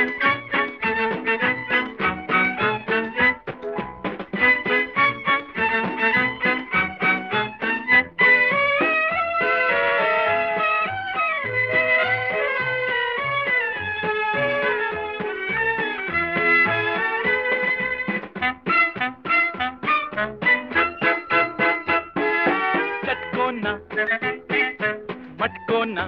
मटको ना,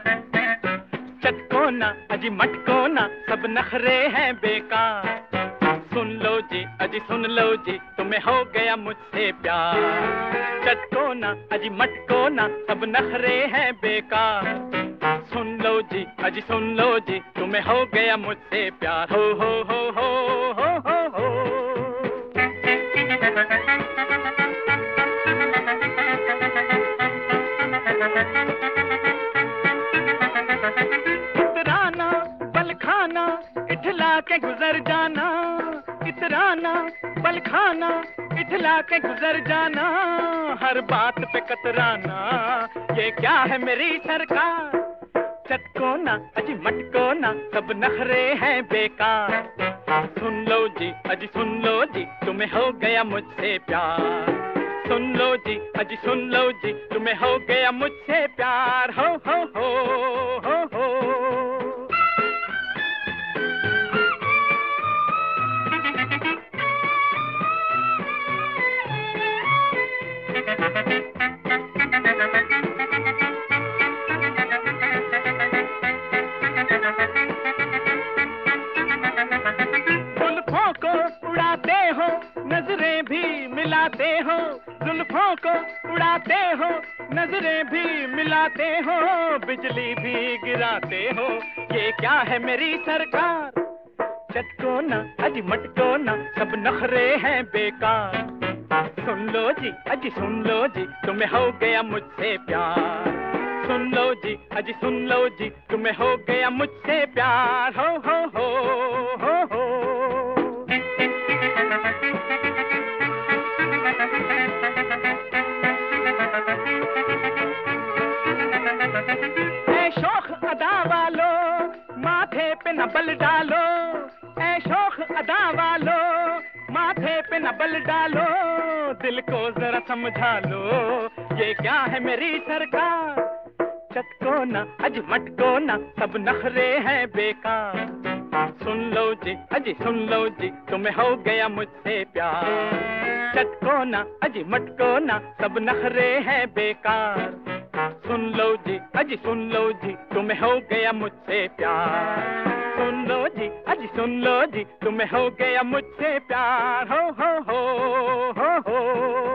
चटको ना, अजी मटको ना, सब नखरे हैं बेकार। सुन लो जी, अजी सुन लो जी, तुम्हें हो गया मुझसे प्यार। चटको ना, अजी मटको ना, सब नखरे हैं बेकार। सुन लो जी, अजी सुन लो जी, तुम्हें हो गया मुझसे प्यार। हो हो हो हो हो हो हो। इतराना बल खाना, इठला के गुजर जाना। इतराना बल खाना, इठला के गुजर जाना। हर बात पे कतराना, ये क्या है मेरी सरकार। चटको ना, अजी मटको ना, सब नखरे हैं बेकार। सुन लो जी, अजी सुन लो जी, तुम्हें हो गया मुझसे प्यार। सुन लो जी, अजी सुन लो जी, तुम्हें हो गया मुझसे प्यार। हो हो हो हो हो। जुल्फों को उड़ाते हो, नजरें भी मिलाते हो। जुल्फों को उड़ाते हो, नजरें भी मिलाते हो। बिजली भी गिराते हो, ये क्या है मेरी सरकार। चटको ना, अजी मटको ना, सब नखरे हैं बेकार। सुन लो जी, अजी सुन लो जी, तुम्हें हो गया मुझसे प्यार। सुन लो जी, अजी सुन लो जी, तुम्हें हो गया मुझसे प्यार। हो हो हो हो हो। ऐ शौख अदा वालो, माथे पे न बल डालो। ऐ शौख अदा वालो, माथे पे न बल डालो। दिल को जरा समझा लो, ये क्या है मेरी सरकार। चटको ना, अजी मटको ना, सब नखरे हैं बेकार। सुन लो जी, अजी सुन लो जी, तुम्हें हो गया मुझसे प्यार। चटको ना, अजी मटको ना, सब नखरे हैं बेकार। सुन लो जी, अजी सुन लो जी, तुम्हें हो गया मुझसे प्यार। सुन लो जी, अजी सुन लो जी, तुम्हें हो गया मुझसे प्यार। हो हो हो हो हो।